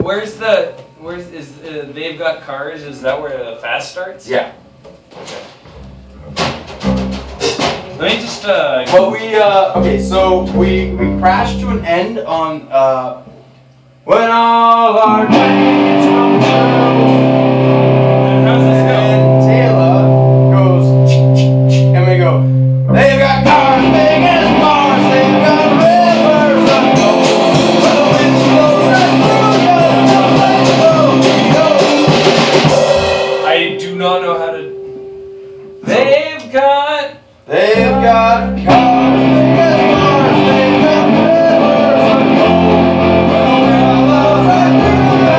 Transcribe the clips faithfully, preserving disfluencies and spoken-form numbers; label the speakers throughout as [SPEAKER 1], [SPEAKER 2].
[SPEAKER 1] where's the where's is uh, they've got cars? Is that where the fast starts?
[SPEAKER 2] Yeah.
[SPEAKER 1] Okay. Let me just uh.
[SPEAKER 2] But we uh okay, so we we crashed to an end on uh when all our dreams come true.
[SPEAKER 1] And how's this go?
[SPEAKER 2] And Taylor goes and we go. They've got cars big as Mars. They've got rivers of gold. Where the wind blows right through you.
[SPEAKER 1] I do not know how to. They've got.
[SPEAKER 2] They've got cars big as Mars. They've got rivers of gold. Where the wind blows right through you.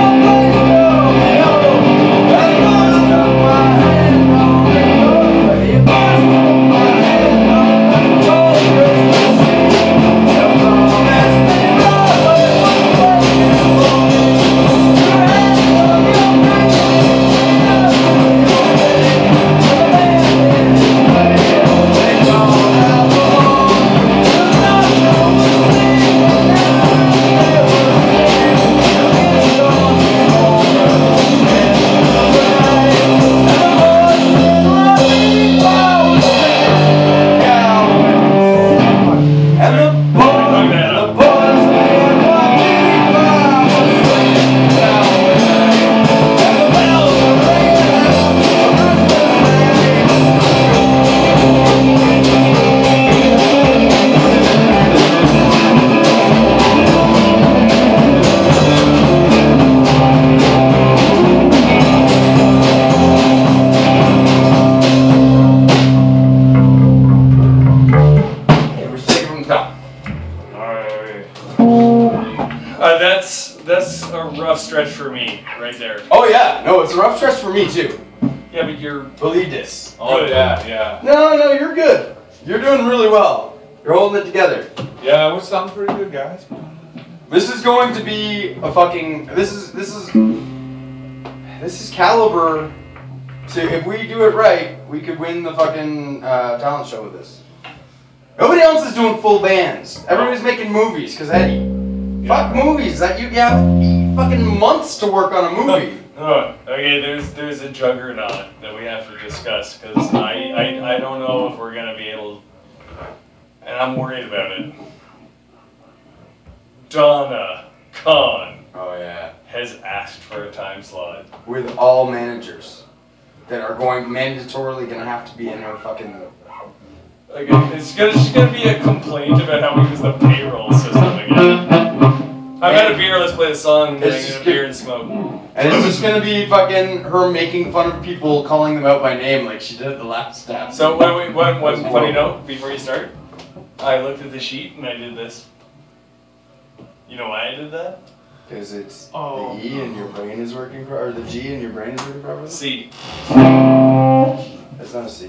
[SPEAKER 2] They must cut my hand on the road. They must cut my hand on the cold Christmas Eve. They'll promise me love, but it won't work for me. Your hands on your back.
[SPEAKER 1] Uh, that's that's a rough stretch for me right there.
[SPEAKER 2] Oh yeah, no, it's a rough stretch for me too.
[SPEAKER 1] Yeah, but you're
[SPEAKER 2] Believe this.
[SPEAKER 3] Oh
[SPEAKER 1] Good.
[SPEAKER 3] yeah, yeah.
[SPEAKER 2] No, no, you're good. You're doing really well. You're holding it together.
[SPEAKER 3] Yeah, we're sounding pretty good, guys.
[SPEAKER 2] This is going to be a fucking. This is this is this is caliber. To if we do it right, we could win the fucking uh, talent show with this. Nobody else is doing full bands. Everybody's making movies because Eddie. Fuck movies. That you have fucking months to work on a movie.
[SPEAKER 1] Oh, okay, there's there's a juggernaut that we have to discuss because I, I I don't know if we're gonna be able, and I'm worried about it. Donna Khan
[SPEAKER 2] Oh yeah.
[SPEAKER 1] has asked for a time slot.
[SPEAKER 2] With all managers that are going mandatorily gonna have to be in our fucking.
[SPEAKER 1] Like it's gonna just gonna be a complaint about how we use the payroll system again. I've had a beer. Let's play the song. And then I
[SPEAKER 2] It's
[SPEAKER 1] get a
[SPEAKER 2] just
[SPEAKER 1] beer and smoke.
[SPEAKER 2] And it's just gonna be fucking her making fun of people, calling them out by name like she did at the last step.
[SPEAKER 1] So wait, wait, one, one funny note before you start. I looked at the sheet and I did this. You know why I did that?
[SPEAKER 2] Because it's
[SPEAKER 3] Oh.
[SPEAKER 2] the E and your brain is working, pro- or the G and your brain is working properly?
[SPEAKER 1] C.
[SPEAKER 2] It's not a C.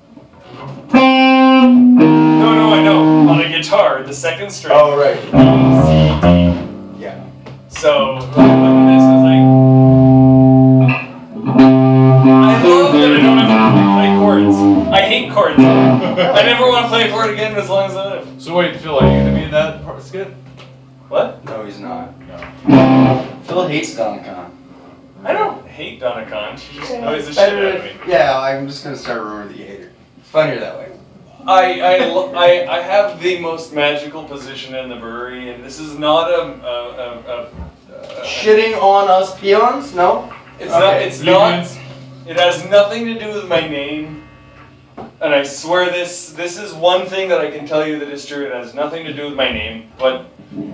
[SPEAKER 1] No, no, I know. On a guitar, the second string.
[SPEAKER 2] Oh, right.
[SPEAKER 1] C, D.
[SPEAKER 2] Yeah.
[SPEAKER 1] So when I looked at this, I was like, I love that I don't have to play chords. I hate chords. I never want to play a chord again as long as I live.
[SPEAKER 3] So wait, Phil, are you gonna be in that part skit?
[SPEAKER 1] What?
[SPEAKER 2] No, he's not.
[SPEAKER 3] No.
[SPEAKER 2] Phil hates Donna Khan.
[SPEAKER 1] I don't hate Donna Khan. She just annoys the shit
[SPEAKER 2] Better
[SPEAKER 1] out of me.
[SPEAKER 2] if- Yeah, I'm just gonna start a rumor that you hate her. It's funnier that way.
[SPEAKER 1] I, I, lo- I, I have the most magical position in the brewery, and this is not a, a, a, a, a
[SPEAKER 2] Shitting on us peons? No?
[SPEAKER 1] It's not.
[SPEAKER 2] Okay.
[SPEAKER 1] It's not. It has nothing to do with my name, and I swear this. This is one thing that I can tell you that is true. It has nothing to do with my name, but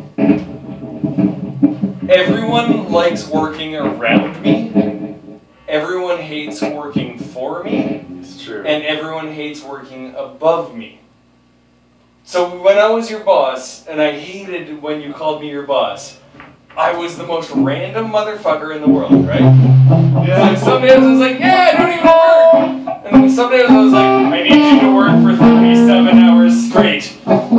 [SPEAKER 1] everyone likes working around me. Everyone hates working for me.
[SPEAKER 2] It's true.
[SPEAKER 1] And everyone hates working above me. So when I was your boss, and I hated when you called me your boss, I was the most random motherfucker in the world, right?
[SPEAKER 3] Yeah.
[SPEAKER 1] Like some days I was like, yeah, I don't even work. And then some days I was like, I need you to work for thirty-seven hours straight.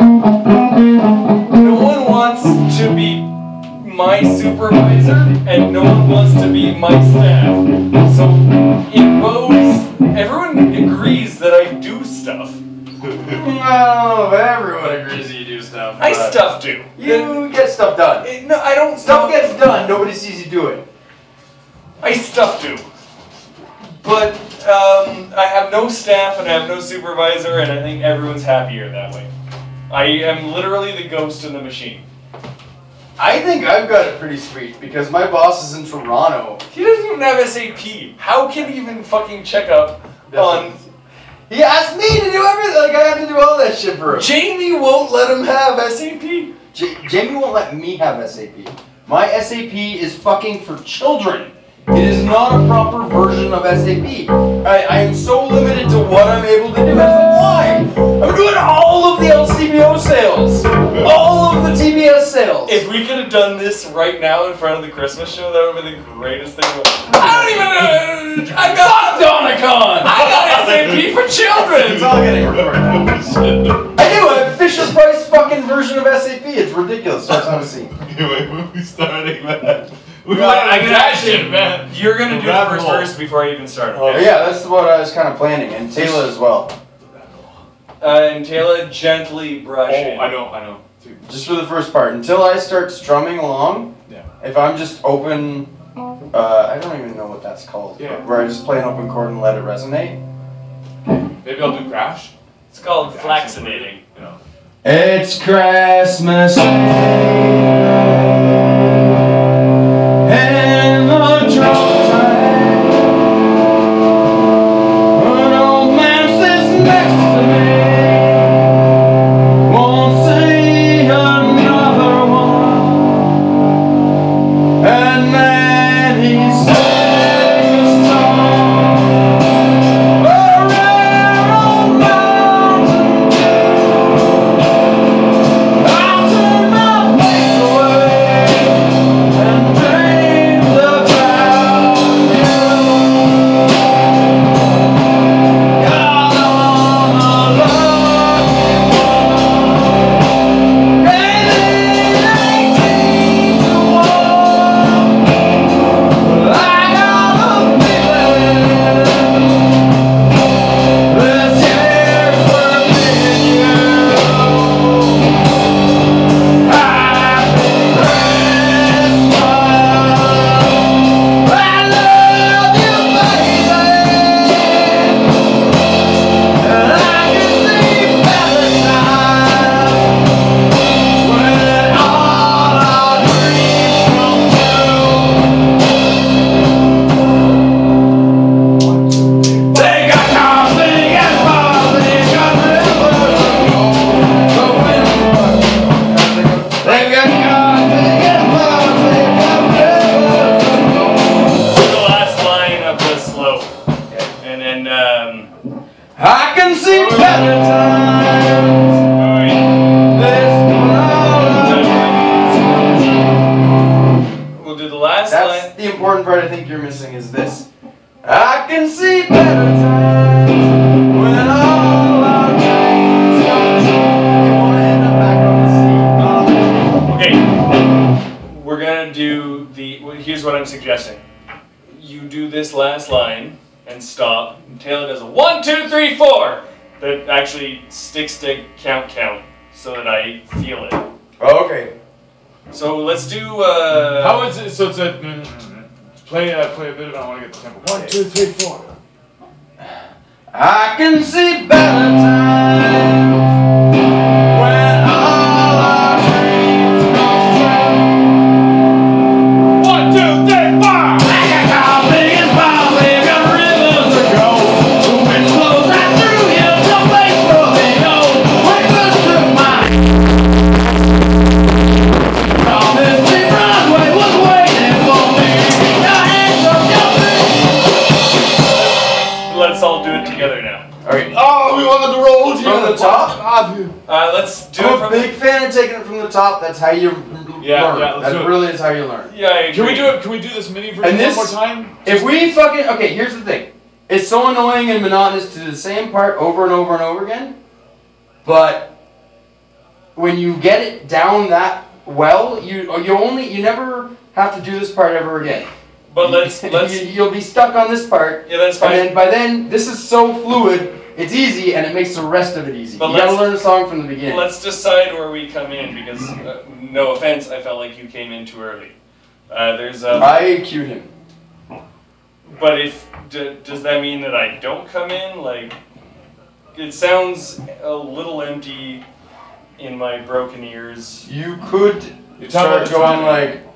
[SPEAKER 1] No one wants to be my supervisor, and no one wants to be my staff. So in Bose, everyone agrees that I do stuff.
[SPEAKER 2] No, everyone agrees that you do stuff.
[SPEAKER 3] stuff.
[SPEAKER 1] I
[SPEAKER 3] but-
[SPEAKER 1] stuff do.
[SPEAKER 2] You get stuff done.
[SPEAKER 1] It- no, I don't
[SPEAKER 2] Stuff
[SPEAKER 1] stuff.
[SPEAKER 2] gets done. Nobody sees you do it.
[SPEAKER 1] I stuff do. But um, I have no staff and I have no supervisor, and I think everyone's happier that way. I am literally the ghost in the machine.
[SPEAKER 2] I think I've got it pretty sweet because my boss is in Toronto.
[SPEAKER 1] He doesn't even have S A P. How can he even fucking check up on?
[SPEAKER 2] He asked me to do everything. Like I have to do all that shit for him.
[SPEAKER 1] Jamie won't let him have S A P.
[SPEAKER 2] J- Jamie won't let me have S A P. My S A P is fucking for children. It is not a proper version of S A P. I, I am so limited to what I'm able to do. That's why I'm doing all of the L C B O sales, all of the T B S sales.
[SPEAKER 1] If we could have done this right now in front of the Christmas show, that would have been the greatest thing. I don't even know. I got Donicon. I got S A P for children.
[SPEAKER 2] It's all getting recorded. I do. I have Fisher Price fucking version of S A P. It's ridiculous. Starts on the scene.
[SPEAKER 3] Anyway, when we starting, man. We
[SPEAKER 1] Well,
[SPEAKER 3] got
[SPEAKER 1] I
[SPEAKER 3] a
[SPEAKER 1] can
[SPEAKER 3] passion,
[SPEAKER 1] actually,
[SPEAKER 3] man.
[SPEAKER 1] You're gonna do the
[SPEAKER 3] Rabbit
[SPEAKER 1] first
[SPEAKER 3] hole.
[SPEAKER 1] verse before I even start.
[SPEAKER 2] Oh,
[SPEAKER 1] Okay?
[SPEAKER 2] yeah, that's what I was kind of planning, and Taylor as well.
[SPEAKER 1] Uh, and Taylor gently brush
[SPEAKER 3] Oh,
[SPEAKER 1] in.
[SPEAKER 3] I know, I know. Dude.
[SPEAKER 2] Just for the first part, until I start strumming along.
[SPEAKER 3] Yeah.
[SPEAKER 2] If I'm just open, uh, I don't even know what that's called.
[SPEAKER 3] Yeah.
[SPEAKER 2] Where I just play an open chord and let it resonate.
[SPEAKER 3] Maybe I'll do Crash.
[SPEAKER 1] It's called flaxinating.
[SPEAKER 3] You know.
[SPEAKER 2] It's Christmas and the drum time. An old man sits next to me, won't say another one, and then he sings a song. A rare old mountain dew. I'll turn my face away and dream about you. God, I'm a lucky one. Maybe eighteen to one. I got a feeling this year's for me and you. Happy Christmas. I love you, baby, and I can see better times when all our dreams come true. They got cars, they got bars, they got rivers to go. So when they got cars, they got bars, they got rivers to go.
[SPEAKER 1] So the last line of the slope, and then um,
[SPEAKER 2] I can see better times. This
[SPEAKER 1] we'll do the last
[SPEAKER 2] That's
[SPEAKER 1] line.
[SPEAKER 2] the important part I think you're missing is this. I can see better times when all our dreams come true. You want to end up back on the sea.
[SPEAKER 1] Okay, we're gonna do the. well, Here's what I'm suggesting. You do this last line and stop. And Taylor does a one, two, three, four. That actually sticks to count, count, so that I feel it.
[SPEAKER 2] Oh, okay.
[SPEAKER 1] So let's do. Uh,
[SPEAKER 3] How is it? So it's a. Play, uh, play a bit of it. I want to get the tempo. One, two, three, four.
[SPEAKER 2] I can see better times when all our dreams come true.
[SPEAKER 3] One, two, three, four.
[SPEAKER 2] I got cars, big as balls, they got rivers to go. The wind blows right through here, some place for me go. When goes through my on this big Broadway was waiting for me. Your hands up your feet.
[SPEAKER 1] let's all do it together now.
[SPEAKER 2] Alright.
[SPEAKER 3] Oh, we wanted to roll
[SPEAKER 2] From the top?
[SPEAKER 1] Uh, let's do it
[SPEAKER 2] I'm a
[SPEAKER 1] from.
[SPEAKER 2] big fan of taking it from the top. That's how you
[SPEAKER 3] Yeah,
[SPEAKER 2] learn.
[SPEAKER 3] yeah, let's
[SPEAKER 2] that
[SPEAKER 3] do it.
[SPEAKER 2] really is how you learn.
[SPEAKER 1] Yeah, I agree.
[SPEAKER 3] Can we do it? Can we do this mini version
[SPEAKER 2] And this-
[SPEAKER 3] one more time?
[SPEAKER 2] If we fucking okay, here's the thing. It's so annoying and monotonous to do the same part over and over and over again. But when you get it down that well, you you only you never have to do this part ever again.
[SPEAKER 1] But let's let's.
[SPEAKER 2] you, you'll be stuck on this part.
[SPEAKER 1] Yeah, that's
[SPEAKER 2] And
[SPEAKER 1] fine.
[SPEAKER 2] then by then, this is so fluid it's easy and it makes the rest of it easy.
[SPEAKER 1] But
[SPEAKER 2] you gotta
[SPEAKER 1] let's-
[SPEAKER 2] learn the song from the beginning.
[SPEAKER 1] Let's decide where we come in because, uh, no offense, I felt like you came in too early. Uh, there's a.
[SPEAKER 2] I cued him.
[SPEAKER 1] But if d- does that mean that I don't come in? Like, it sounds a little empty in my broken ears.
[SPEAKER 2] You could
[SPEAKER 3] You're talking
[SPEAKER 2] start
[SPEAKER 3] about the
[SPEAKER 2] going
[SPEAKER 3] timing.
[SPEAKER 2] like.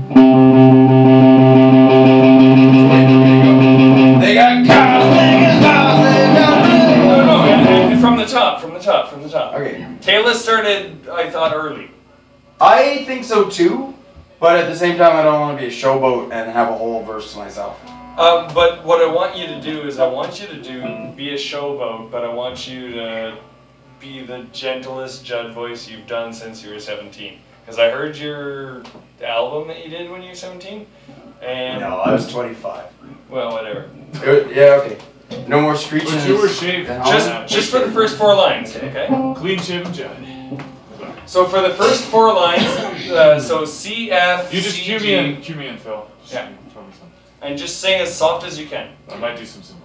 [SPEAKER 2] They got cars, they got cars, they got
[SPEAKER 1] No, no, and- and from the top, from the top, from the top.
[SPEAKER 2] Okay.
[SPEAKER 1] Kayla started, I thought, early.
[SPEAKER 2] I think so too, but at the same time, I don't want to be a showboat and have a whole verse to myself.
[SPEAKER 1] Um, but what I want you to do is I want you to do be a showboat, but I want you to be the gentlest Judd voice you've done since you were seventeen. Because I heard your album that you did when you were seventeen, and
[SPEAKER 2] No, I was twenty-five.
[SPEAKER 1] well, whatever.
[SPEAKER 2] It- yeah, okay. No more screeching.
[SPEAKER 3] But you were shaved.
[SPEAKER 2] and
[SPEAKER 1] Just
[SPEAKER 2] all that.
[SPEAKER 1] just for the first four lines, okay?
[SPEAKER 3] Clean shaven Judd.
[SPEAKER 1] So for the first four lines, uh, so C F
[SPEAKER 3] You just
[SPEAKER 1] C,
[SPEAKER 3] cue me
[SPEAKER 1] G,
[SPEAKER 3] in, cue me in, Phil. Just
[SPEAKER 1] Yeah.
[SPEAKER 3] Tell me something.
[SPEAKER 1] and just sing as soft as you can.
[SPEAKER 3] I might do some symbols.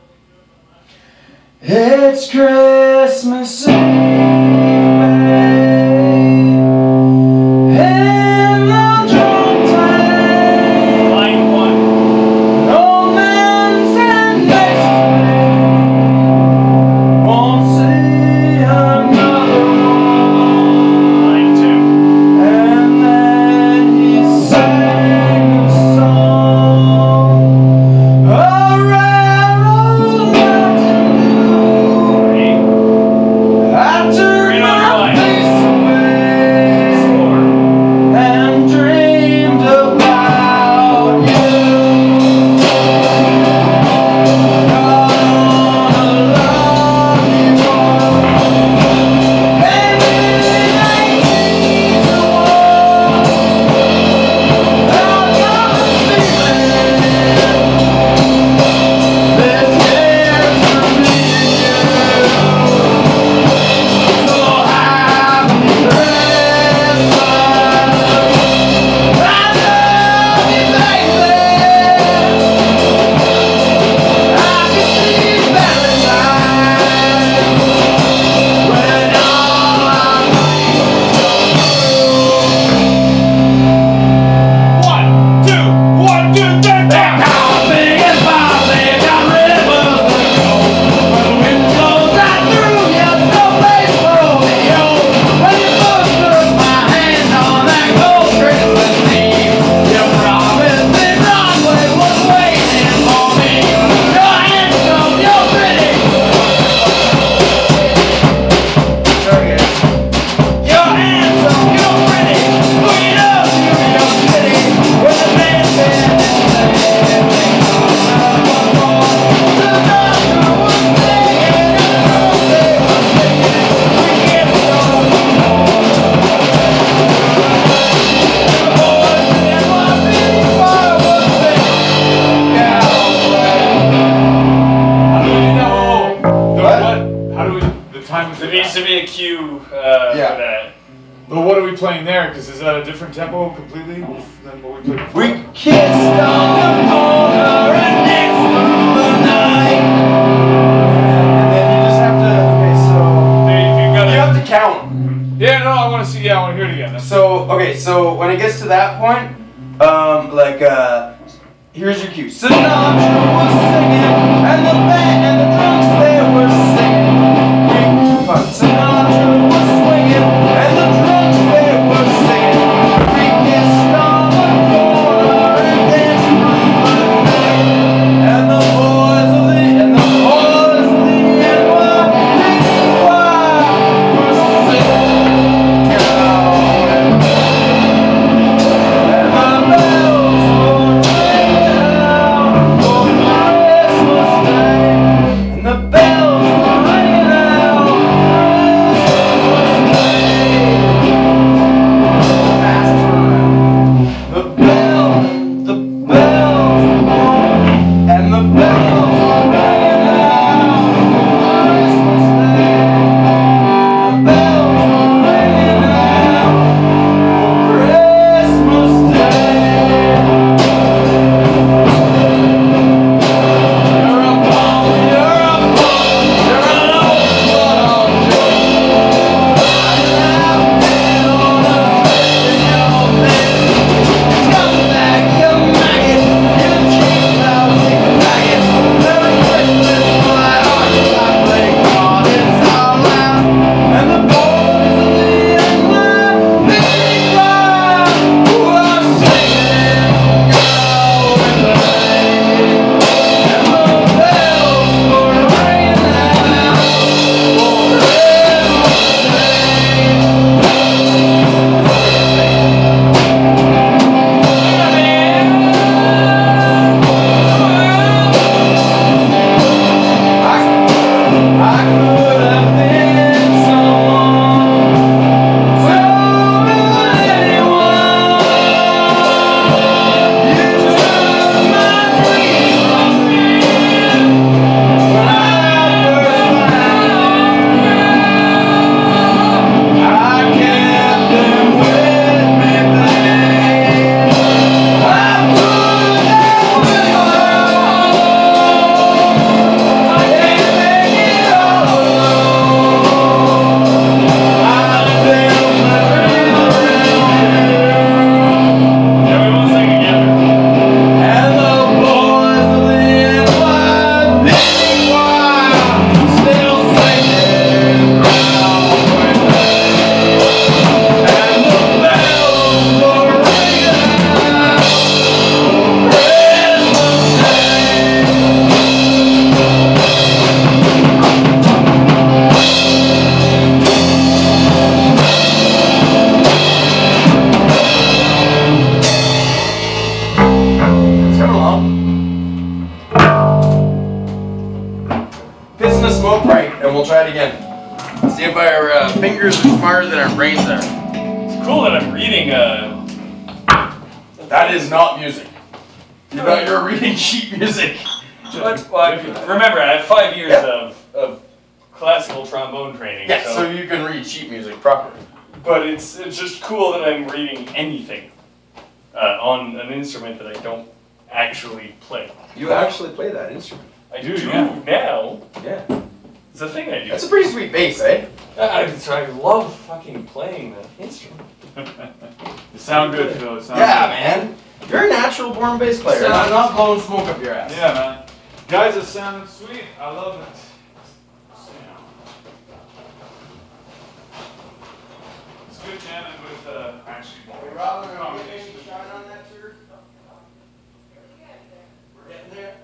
[SPEAKER 2] It's Christmas Eve, in the drunk tank.
[SPEAKER 1] Line one.
[SPEAKER 2] No man said yesterday won't see another one.
[SPEAKER 1] Line two.
[SPEAKER 2] And then he sang a song, a rare old Latin
[SPEAKER 1] Three.
[SPEAKER 2] I turned
[SPEAKER 1] Green
[SPEAKER 2] my
[SPEAKER 1] underline.
[SPEAKER 2] face away
[SPEAKER 1] Four.
[SPEAKER 2] and dreamed about you. Gonna love you more. Baby, nineteen to one. I've got a feeling this year's for me and you. So happy Christmas. I love you, baby. I can see Valentine when all our dreams
[SPEAKER 3] One, two, one, two, three,
[SPEAKER 2] They're big and far, they got rivers to go. When the wind blows right through you, no place for Romeo. When you first took my hand on that cold Christmas Eve, you promised me Broadway was waiting for me. You're handsome, you're pretty. You're handsome, you're pretty. Look it up, you're your city. When the band said
[SPEAKER 3] How do we know? The
[SPEAKER 2] What?
[SPEAKER 3] what? How do we? The time is
[SPEAKER 1] There needs to be a cue uh,
[SPEAKER 2] Yeah.
[SPEAKER 1] for that.
[SPEAKER 3] But what are we playing there? Because is that a different tempo completely than what we played before?
[SPEAKER 2] We kissed on the corner and danced through the night. And then you just have to, okay, so
[SPEAKER 1] There, you
[SPEAKER 2] you
[SPEAKER 1] gotta.
[SPEAKER 2] have to count.
[SPEAKER 3] Yeah, no, I want to see. Yeah, I want to hear it again. That's
[SPEAKER 2] So, okay, so when it gets to that point, um, like, uh, here's your cue. Sinatra was singing, and the band and the drunks they were singing. We, fuck, Sinatra was swinging, and the drunks they were singing. We kissed on the corner and danced through the night. And the boys of the, and the boys of the N Y P D were singing out. And the bells were ringing out for Christmas Day. And the bells were ringing out try it again. See if our uh, fingers are smarter than our brains are.
[SPEAKER 1] It's cool that I'm reading. Uh,
[SPEAKER 2] That is not music. You're not. You're reading sheet music.
[SPEAKER 1] But, well, I- remember, I have five years
[SPEAKER 2] Yep.
[SPEAKER 1] of, of classical trombone training.
[SPEAKER 2] Yeah,
[SPEAKER 1] so,
[SPEAKER 2] so you can read sheet music properly.
[SPEAKER 1] but it's it's just cool that I'm reading anything uh, on an instrument that I don't actually play.
[SPEAKER 2] You actually play that instrument.
[SPEAKER 1] I
[SPEAKER 3] Do,
[SPEAKER 1] do
[SPEAKER 3] yeah.
[SPEAKER 1] now.
[SPEAKER 2] Yeah.
[SPEAKER 1] It's a thing I do.
[SPEAKER 2] That's a pretty sweet bass, eh?
[SPEAKER 1] I, I, so I love fucking playing the instrument.
[SPEAKER 3] You sound good, Phil. It sounds
[SPEAKER 2] Yeah,
[SPEAKER 3] good.
[SPEAKER 2] man. You're a natural born bass player. and I'm not blowing smoke up your ass.
[SPEAKER 3] Yeah, man. Guys, it sounded sweet. I love it. It's good jamming with uh, actually combination.
[SPEAKER 2] shine on that shirt? We're getting there.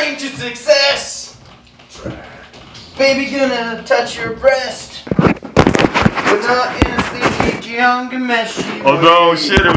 [SPEAKER 2] train to success. Baby gonna touch your breast, but not in a sleepy Giangameshi.
[SPEAKER 4] Oh no, shit.